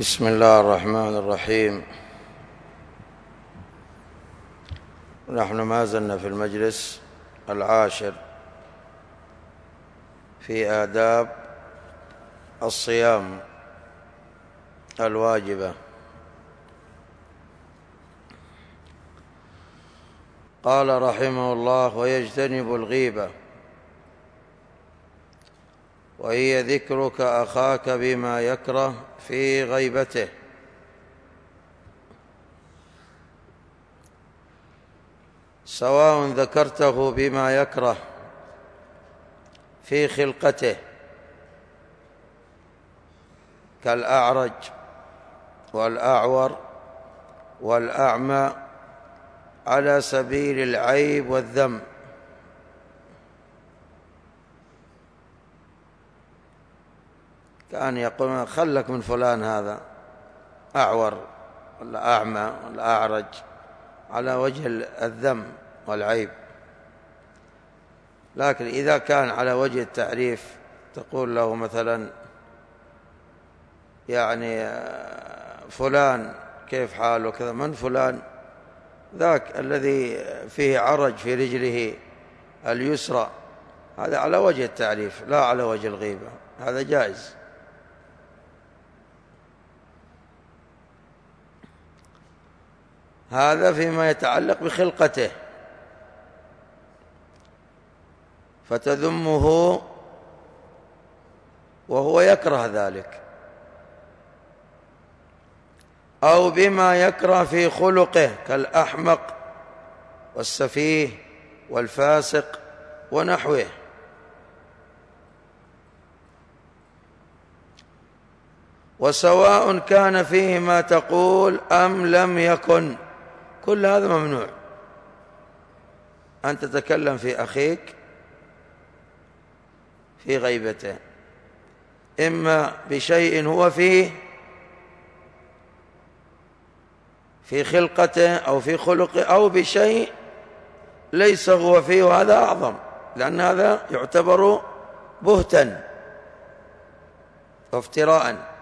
بسم الله الرحمن الرحيم. نحن ما زلنا في المجلس العاشر في آداب الصيام الواجبة. قال رحمه الله: ويجتنب الغيبة، وهي ذكرك أخاك بما يكره في غيبته، سواء ذكرته بما يكره في خلقته كالأعرج والأعور والأعمى على سبيل العيب والذم، كان يقول خلك من فلان هذا أعور ولا أعمى ولا أعرج، على وجه الذم والعيب. لكن إذا كان على وجه التعريف تقول له مثلا يعني فلان كيف حاله كذا، من فلان؟ ذاك الذي فيه عرج في رجله اليسرى، هذا على وجه التعريف لا على وجه الغيبة، هذا جائز. هذا فيما يتعلق بخلقته، فتذمه وهو يكره ذلك، أو بما يكره في خلقه كالأحمق والسفيه والفاسق ونحوه. وسواء كان فيه ما تقول أم لم يكن، كل هذا ممنوع. أن تتكلم في أخيك في غيبته، إما بشيء هو فيه في خلقته أو في خلقه، أو بشيء ليس هو فيه، وهذا أعظم، لأن هذا يعتبر بهتا وافتراء.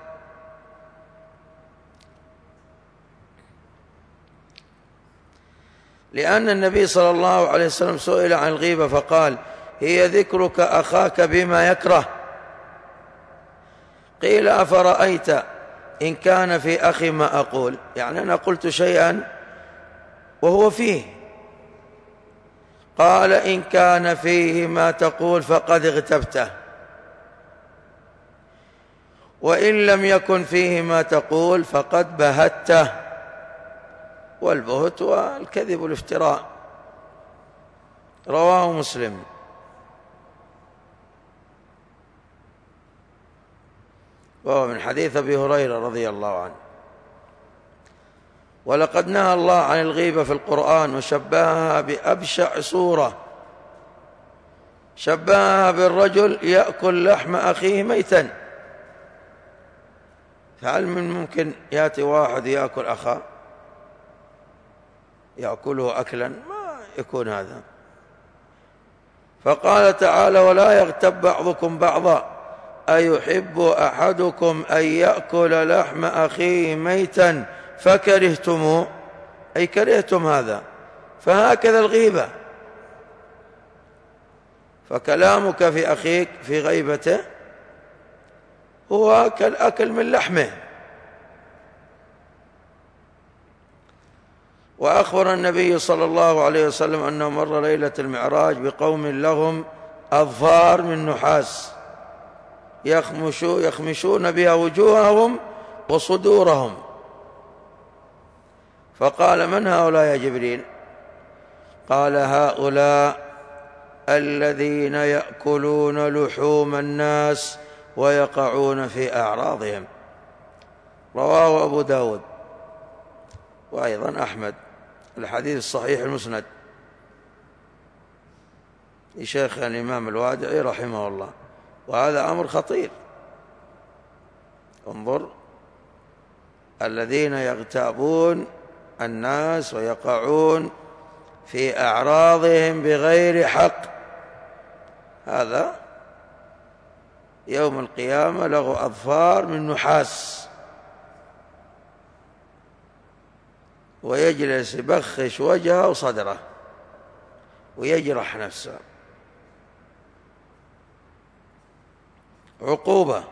لأن النبي صلى الله عليه وسلم سئل عن الغيبة فقال: هي ذكرك أخاك بما يكره. قيل: أفرأيت إن كان في أخي ما أقول؟ يعني أنا قلت شيئا وهو فيه. قال: إن كان فيه ما تقول فقد اغتبته، وإن لم يكن فيه ما تقول فقد بهته. والبهت والكذب والافتراء. رواه مسلم. وهو من حديث أبي هريرة رضي الله عنه. ولقد نهى الله عن الغيبة في القرآن، وشبهها بأبشع صورة، شبهها بالرجل يأكل لحم أخيه ميتا. فهل من ممكن يأتي واحد يأكل أخاه، يأكله أكلا؟ ما يكون هذا. فقال تعالى: ولا يغتب بعضكم بعضا أيحب أحدكم أن يأكل لحم أخيه ميتا فكرهتموه، أي كرهتم هذا. فهكذا الغيبة، فكلامك في أخيك في غيبته هو كالأكل من لحمه. وأخبر النبي صلى الله عليه وسلم أنه مر ليلة المعراج بقوم لهم أظفار من نحاس يخمشون بها وجوههم وصدورهم، فقال: من هؤلاء يا جبريل؟ قال: هؤلاء الذين يأكلون لحوم الناس ويقعون في أعراضهم. رواه أبو داود وأيضا أحمد. الحديث الصحيح المسند لشيخ الإمام الوادعي رحمه الله. وهذا أمر خطير. انظر، الذين يغتابون الناس ويقعون في أعراضهم بغير حق، هذا يوم القيامة له أظفار من نحاس ويجلس يبخش وجهه وصدره ويجرح نفسه، عقوبة.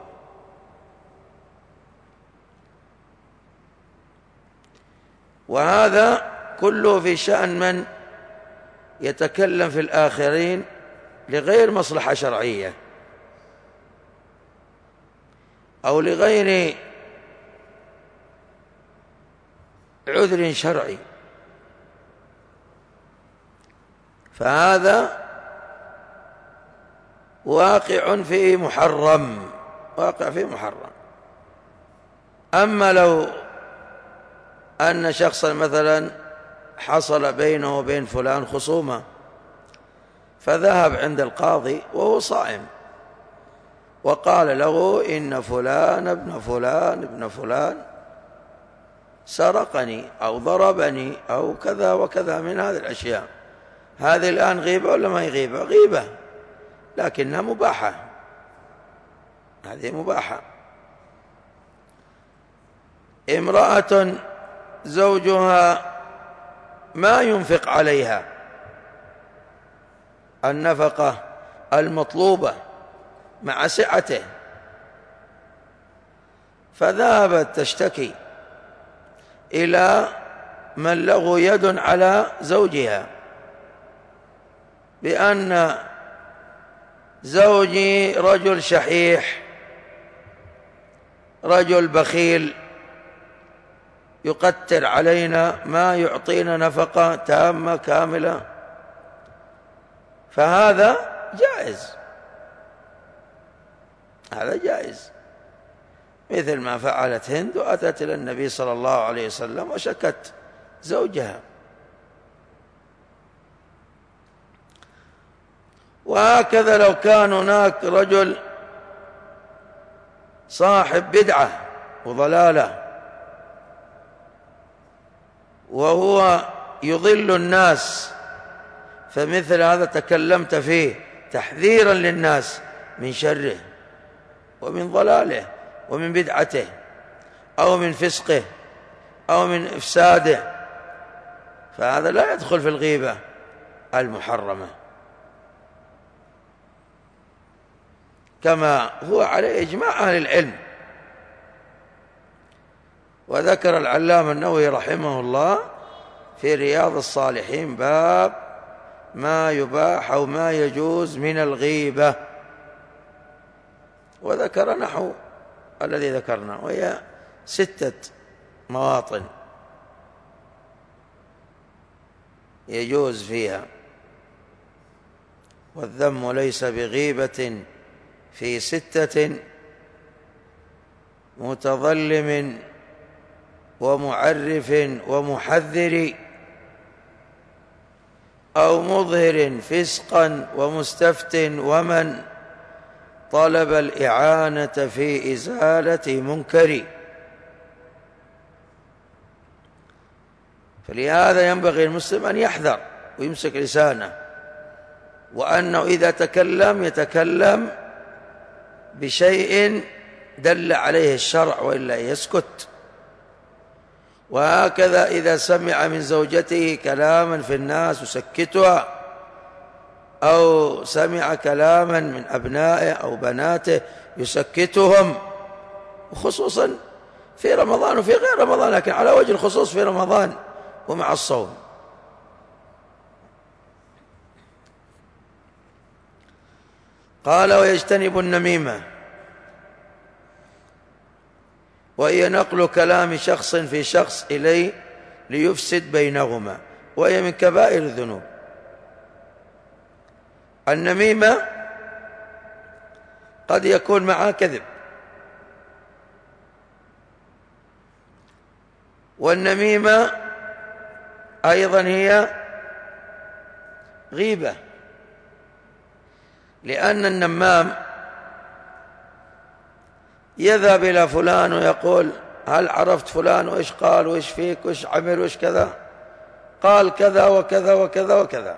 وهذا كله في شأن من يتكلم في الآخرين لغير مصلحة شرعية أو لغير عذر شرعي، فهذا واقع فيه محرم، واقع فيه محرم. أما لو أن شخصا مثلا حصل بينه وبين فلان خصومة فذهب عند القاضي وهو صائم وقال له إن فلان ابن فلان ابن فلان سرقني أو ضربني أو كذا وكذا من هذه الأشياء، هذه الآن غيبة ولا ما هي غيبة؟ غيبة، لكنها مباحة، هذه مباحة. امرأة زوجها ما ينفق عليها النفقة المطلوبة مع سعته، فذهبت تشتكي إلى من له يد على زوجها بأن زوجي رجل شحيح، رجل بخيل، يقتر علينا، ما يعطينا نفقة تامة كاملة، فهذا جائز، هذا جائز، مثل ما فعلت هند وأتت إلى النبي صلى الله عليه وسلم وشكت زوجها. وهكذا لو كان هناك رجل صاحب بدعة وضلالة وهو يضل الناس، فمثل هذا تكلمت فيه تحذيرا للناس من شره ومن ضلاله ومن بدعته أو من فسقه أو من إفساده، فهذا لا يدخل في الغيبة المحرمة، كما هو عليه إجماع أهل العلم. وذكر العلامة النووي رحمه الله في رياض الصالحين باب ما يباح أو ما يجوز من الغيبة، وذكر نحو الذي ذكرنا، وهي 6 مواطن يجوز فيها. والذم ليس بغيبة في 6: متظلم ومعرف ومحذر أو مظهر فسقا ومستفت ومن طلب الإعانة في إزالة منكر. فلهذا ينبغي المسلم أن يحذر ويمسك لسانه، وأنه إذا تكلم يتكلم بشيء دل عليه الشرع وإلا يسكت. وهكذا إذا سمع من زوجته كلاما في الناس يسكتها، أو سمع كلاما من أبنائه أو بناته يسكتهم، وخصوصا في رمضان وفي غير رمضان، لكن على وجه الخصوص في رمضان ومع الصوم. قال: ويجتنب النميمة، وهي نقل كلام شخص في شخص إليه ليفسد بينهما، وهي من كبائر الذنوب. النميمة قد يكون معها كذب، والنميمة أيضا هي غيبة، لأن النمام يذهب إلى فلان ويقول: هل عرفت فلان وإيش قال وإيش فيك وإيش عمل وإيش كذا، قال كذا وكذا وكذا وكذا.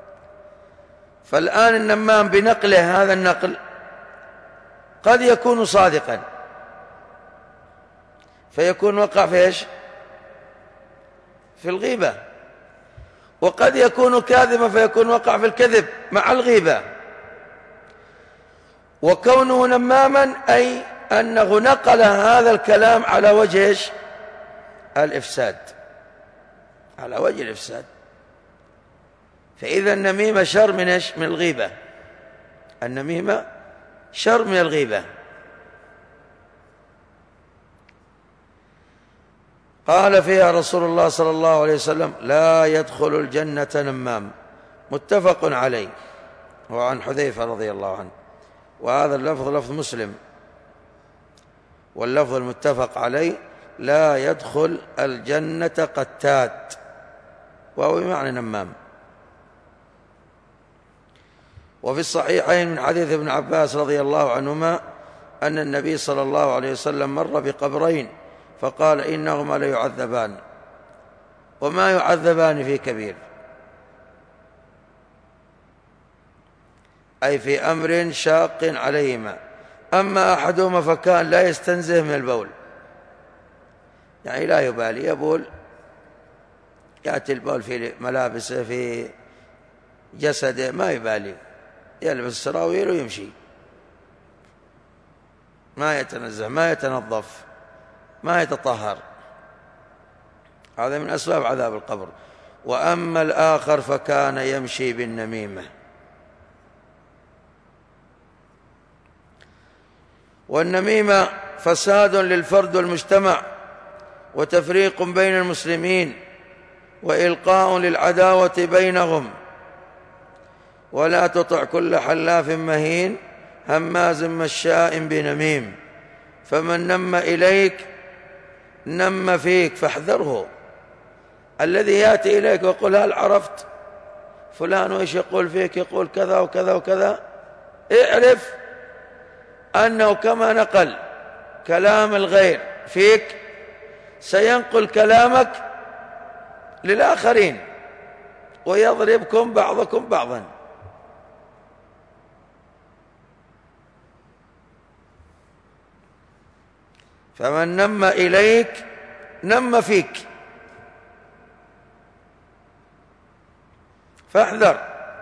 فالآن النمام بنقله هذا النقل قد يكون صادقا، فيكون وقع في إيش؟ في الغيبة، وقد يكون كاذبا فيكون وقع في الكذب مع الغيبة. وكونه نماما أي أنه نقل هذا الكلام على وجه الإفساد، على وجه الإفساد. فإذا النميمة شر من الغيبة، النميمة شر من الغيبة. قال فيها رسول الله صلى الله عليه وسلم: لا يدخل الجنة نمام، متفق عليه، وعن حذيفة رضي الله عنه. وهذا اللفظ لفظ مسلم، واللفظ المتفق عليه: لا يدخل الجنة قتات، وهو بمعنى نمام. وفي الصحيحين من حديث ابن عباس رضي الله عنهما أن النبي صلى الله عليه وسلم مر بقبرين فقال: إنهما ليعذبان، وما يعذبان في كبير، أي في أمر شاق عليهما. أما أحدهما فكان لا يستنزه من البول، يعني لا يبالي، يبول، يأتي البول في ملابسه في جسده ما يبالي، يلبس السراويل ويمشي، ما يتنزه، ما يتنظف، ما يتطهر. هذا من أسباب عذاب القبر. وأما الآخر فكان يمشي بالنميمة. والنميمة فساد للفرد والمجتمع، وتفريق بين المسلمين، وإلقاء للعداوة بينهم. ولا تطع كل حلاف مهين هماز مشاء بنميم، فمن نم إليك نم فيك فاحذره. الذي يأتي إليك ويقول: هل عرفت فلان وإيش يقول فيك؟ يقول كذا وكذا وكذا. اعرف أنه كما نقل كلام الغير فيك سينقل كلامك للآخرين، ويضربكم بعضكم بعضا. فمن نم إليك نم فيك، فاحذر.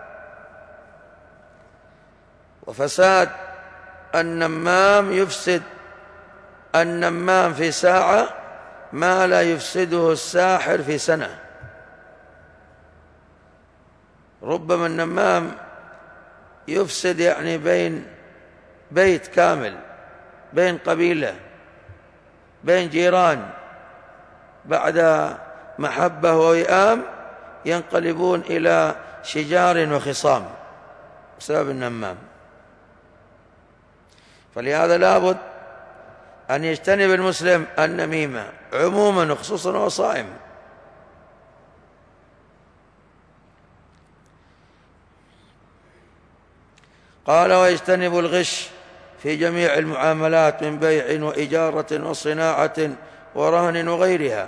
وفساد النمام يفسد النمام في ساعة ما لا يفسده الساحر في سنة. ربما النمام يفسد يعني بين بيت كامل، بين قبيلة، بين جيران، بعد محبة ووئام ينقلبون إلى شجار وخصام بسبب النمام. فلهذا لابد أن يجتنب المسلم النميمة عموما وخصوصا وهو صائم. قال: ويجتنب الغش في جميع المعاملات من بيع وإجارة وصناعة ورهن وغيرها،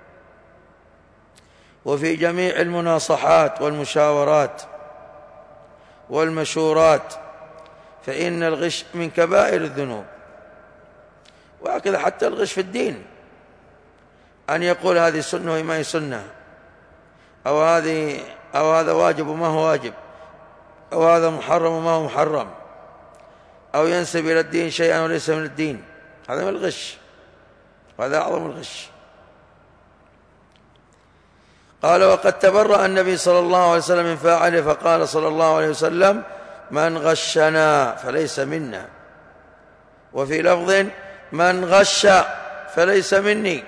وفي جميع المناصحات والمشاورات والمشورات، فإن الغش من كبائر الذنوب. وهكذا حتى الغش في الدين، أن يقول هذه سنة وما هي سنة، أو هذا واجب وما هو واجب، أو هذا محرم وما هو محرم، أو ينسب إلى الدين شيئا وليس من الدين. هذا من الغش، وهذا أعظم الغش. قال: وقد تبرأ النبي صلى الله عليه وسلم من فاعله، فقال صلى الله عليه وسلم: من غشنا فليس منا. وفي لفظ: من غش فليس مني.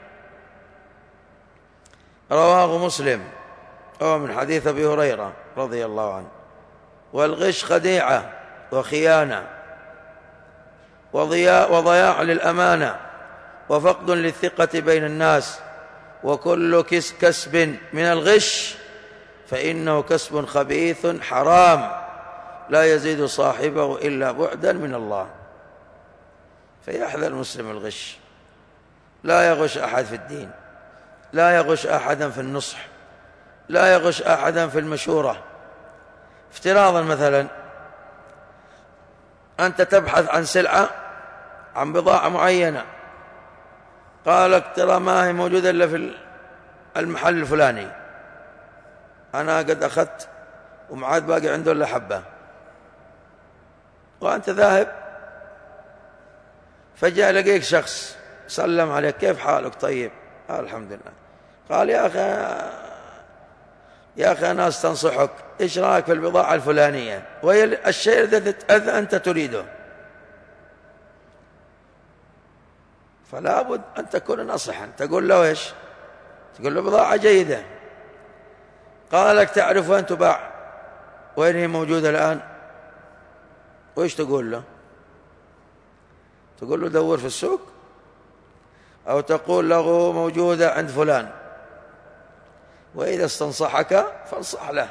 رواه مسلم، وهو من حديث أبي هريرة رضي الله عنه. والغش خديعة وخيانة وضياع للأمانة وفقد للثقة بين الناس. وكل كسب من الغش فإنه كسب خبيث حرام لا يزيد صاحبه إلا بعدا من الله. فيحذر المسلم الغش، لا يغش أحد في الدين، لا يغش أحدا في النصح، لا يغش أحدا في المشورة. افتراضا مثلا أنت تبحث عن سلعة، عن بضاعة معينة، قالك ترى ما هي موجودة إلا المحل الفلاني، أنا قد أخذت ومعاد باقي عنده إلا حبة، وأنت ذاهب، فجاء لقيك شخص سلم عليك: كيف حالك؟ طيب، الحمد لله. قال: يا أخي أنا أستنصحك، إيش رأيك في البضاعة الفلانية وهي الشيء الذي أنت تريده؟ فلا بد أن تكون ناصحا، تقول له إيش؟ تقول له بضاعة جيدة. قال لك: تعرف وين تباع؟ وين هي موجودة الآن؟ وإيش تقول له؟ تقول له دور في السوق، أو تقول له موجودة عند فلان؟ وإذا استنصحك فانصح له،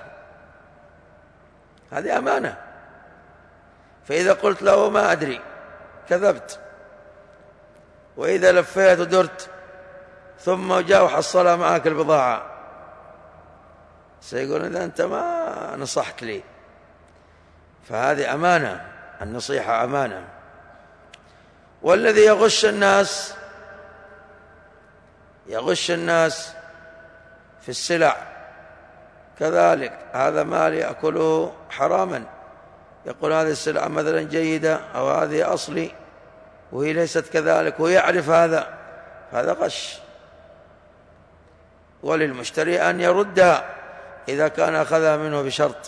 هذه أمانة. فإذا قلت له ما أدري كذبت، وإذا لفيت ودرت ثم جاء وحصل معك البضاعة سيقول: إذا أنت ما نصحت لي. فهذه أمانة، النصيحة أمانة. والذي يغش الناس في السلع كذلك، هذا مال يأكله حراما، يقول هذه السلعة مثلا جيدة أو هذه أصلي وهي ليست كذلك، ويعرف هذا غش. وللمشتري أن يردها إذا كان أخذها منه بشرط.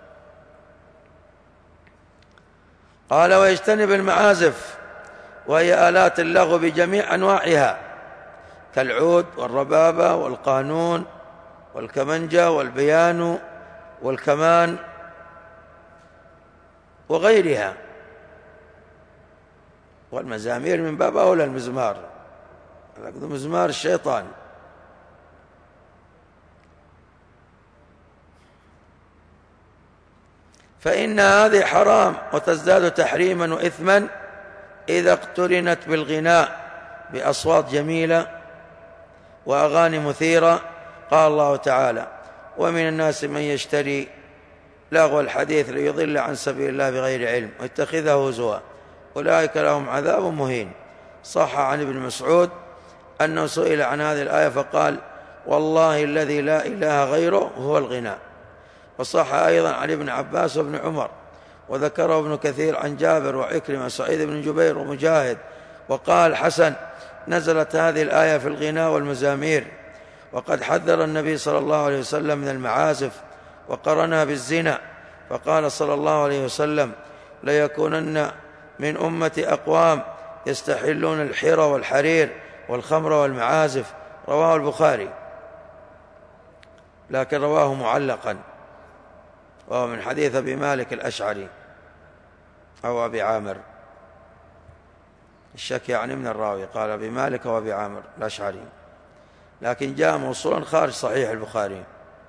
قال: ويجتنب المعازف، وهي آلات اللغو بجميع أنواعها، كالعود والربابة والقانون والكمنجة والبيانو والكمان وغيرها. والمزامير من باب أولى المزمار، مزمار الشيطان. فإن هذه حرام، وتزداد تحريما وإثما إذا اقترنت بالغناء بأصوات جميلة وأغاني مثيرة. قال الله تعالى: ومن الناس من يشتري لغو الحديث ليضل عن سبيل الله بغير علم ويتخذه هزوا أولئك لهم عذاب مهين. صح عن ابن مسعود أنه سئل عن هذه الآية فقال: والله الذي لا إله غيره هو الغناء. وصح أيضا عن ابن عباس وابن عمر، وذكره ابن كثير عن جابر وعكرمة سعيد بن جبير ومجاهد. وقال حسن: نزلت هذه الآية في الغناء والمزامير، وقد حذر النبي صلى الله عليه وسلم من المعازف وقرنها بالزنا، فقال صلى الله عليه وسلم: ليكونن من أمة أقوام يستحلون الحر والحرير والخمر والمعازف. رواه البخاري، لكن رواه معلقا، وهو من حديث أبي مالك الأشعري أو أبي عامر، الشك يعني من الراوي، قال أبي مالك وأبي عامر الأشعري، لكن جاء موصولا خارج صحيح البخاري.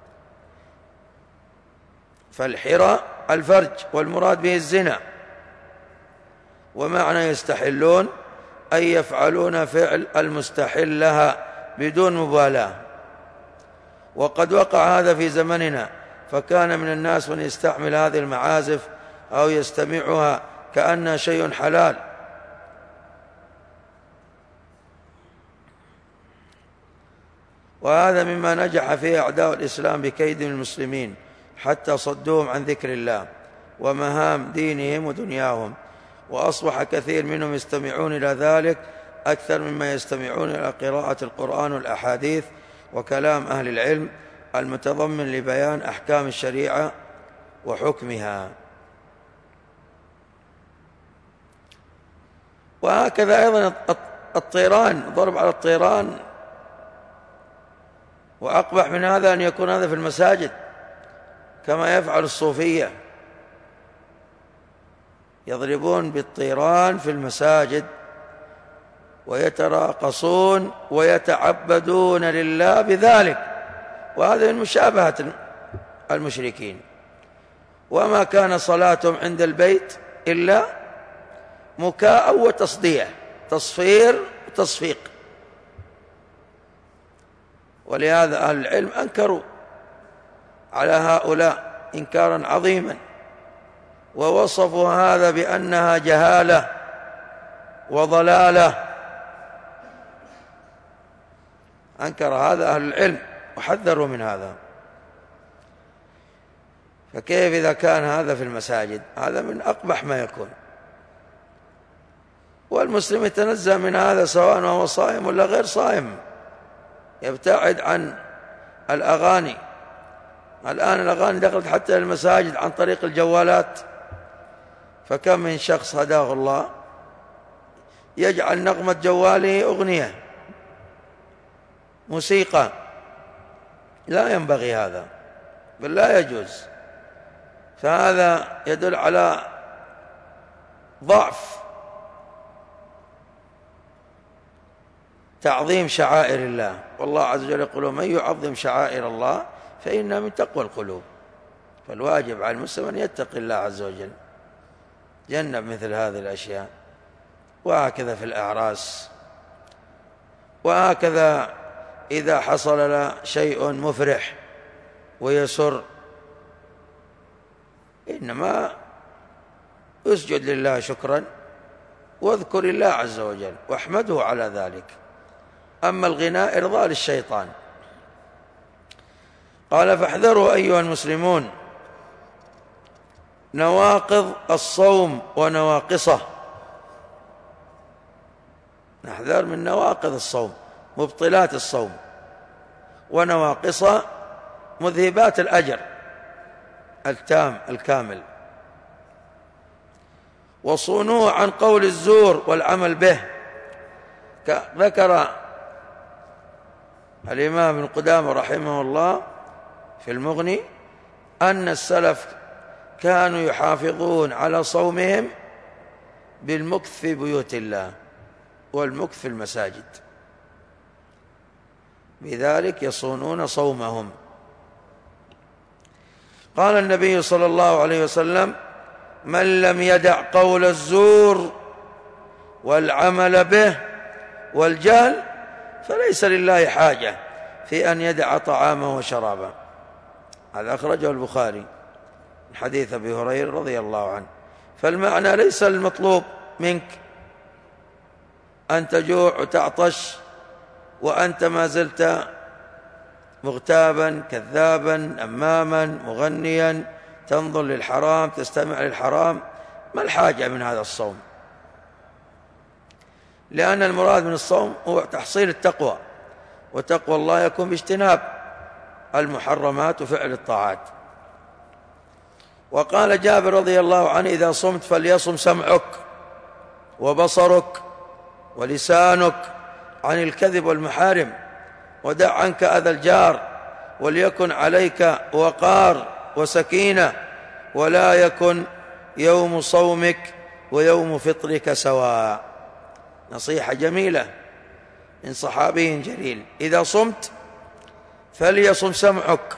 فالحرى الفرج، والمراد به الزنا. ومعنى يستحلون أي يفعلون فعل المستحل لها بدون مبالاة. وقد وقع هذا في زمننا، فكان من الناس من يستعمل هذه المعازف أو يستمعها كأنها شيء حلال. وهذا مما نجح فيه أعداء الإسلام بكيد المسلمين حتى صدوهم عن ذكر الله ومهام دينهم ودنياهم، وأصبح كثير منهم يستمعون إلى ذلك أكثر مما يستمعون إلى قراءة القرآن والأحاديث وكلام أهل العلم المتضمن لبيان أحكام الشريعة وحكمها. وهكذا أيضا الطيران، ضرب على الطيران. وأقبح من هذا أن يكون هذا في المساجد كما يفعل الصوفية، يضربون بالطيران في المساجد ويتراقصون ويتعبدون لله بذلك، وهذا من مشابهة المشركين. وما كان صلاتهم عند البيت إلا مكاء وتصديع، تصفير وتصفيق. ولهذا أهل العلم أنكروا على هؤلاء إنكارا عظيما، ووصفوا هذا بأنها جهالة وضلالة. أنكر هذا أهل العلم وحذروا من هذا. فكيف إذا كان هذا في المساجد؟ هذا من أقبح ما يكون. والمسلم يتنزه من هذا سواء هو صائم ولا غير صائم، يبتعد عن الأغاني. الآن الأغاني دخلت حتى المساجد عن طريق الجوالات، فكم من شخص هداه الله يجعل نغمة جواله أغنية موسيقى. لا ينبغي هذا، بل لا يجوز. فهذا يدل على ضعف تعظيم شعائر الله. والله عز وجل يقول: من يعظم شعائر الله فإنها من تقوى القلوب. فالواجب على المسلم أن يتقي الله عز وجل، جنب مثل هذه الأشياء. وهكذا في الأعراس، وهكذا إذا حصل له شيء مفرح ويسر، إنما اسجد لله شكرا واذكر الله عز وجل واحمده على ذلك. أما الغناء إرضاء للشيطان. قال: فاحذروا أيها المسلمون نواقض الصوم ونواقصه. نحذر من نواقض الصوم، مبطلات الصوم، ونواقصه مذهبات الأجر التام الكامل. وصونوه عن قول الزور والعمل به. ذكر الإمام ابن قدامة رحمه الله في المغني أن السلف كانوا يحافظون على صومهم بالمكث في بيوت الله والمكث في المساجد، بذلك يصونون صومهم. قال النبي صلى الله عليه وسلم: من لم يدع قول الزور والعمل به والجهل فليس لله حاجة في أن يدع طعامه وشرابه. هذا أخرجه البخاري من حديث أبي هريرة رضي الله عنه. فالمعنى ليس المطلوب منك أن تجوع وتعطش وأنت ما زلت مغتابا كذابا أماما مغنيا تنظر للحرام تستمع للحرام. ما الحاجة من هذا الصوم؟ لأن المراد من الصوم هو تحصيل التقوى، وتقوى الله يكون باجتناب المحرمات وفعل الطاعات. وقال جابر رضي الله عنه: إذا صمت فليصم سمعك وبصرك ولسانك عن الكذب والمحارم، ودع عنك أذى الجار، وليكن عليك وقار وسكينة، ولا يكن يوم صومك ويوم فطرك سواء. نصيحة جميلة من صحابي جليل: إذا صمت فليصم سمعك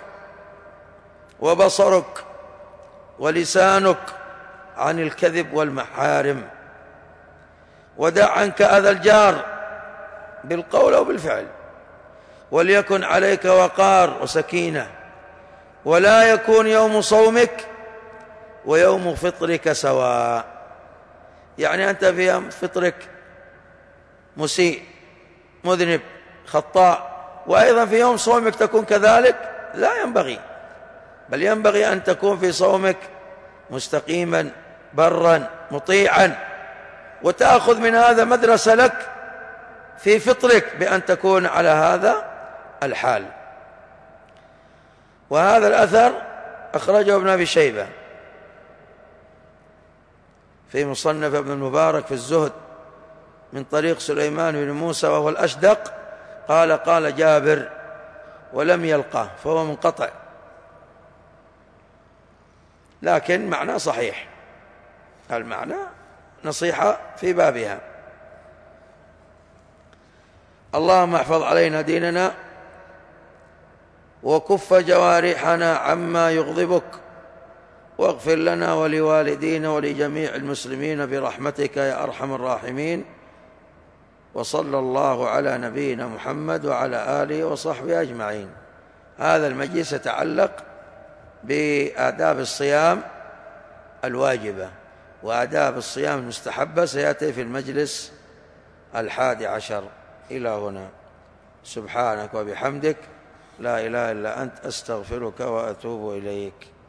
وبصرك ولسانك عن الكذب والمحارم، ودع عنك أذى الجار بالقول أو بالفعل، وليكن عليك وقار وسكينة، ولا يكون يوم صومك ويوم فطرك سواء. يعني أنت في يوم فطرك مسيء مذنب خطاء، وأيضا في يوم صومك تكون كذلك، لا ينبغي، بل ينبغي أن تكون في صومك مستقيما برا مطيعا، وتأخذ من هذا مدرسة لك في فطرك بأن تكون على هذا الحال. وهذا الأثر أخرجه ابن أبي شيبة في مصنف ابن المبارك في الزهد من طريق سليمان بن موسى وهو الأشدق قال: قال جابر ولم يلقه، فهو منقطع، لكن معنى صحيح، المعنى نصيحة في بابها. اللهم احفظ علينا ديننا وكف جوارحنا عما يغضبك، واغفر لنا ولوالدينا ولجميع المسلمين برحمتك يا أرحم الراحمين. وصلى الله على نبينا محمد وعلى آله وصحبه أجمعين. هذا المجلس يتعلق بآداب الصيام الواجبة، وآداب الصيام المستحبة سيأتي في المجلس 11. إلى هنا. سبحانك وبحمدك لا إله إلا أنت أستغفرك وأتوب إليك.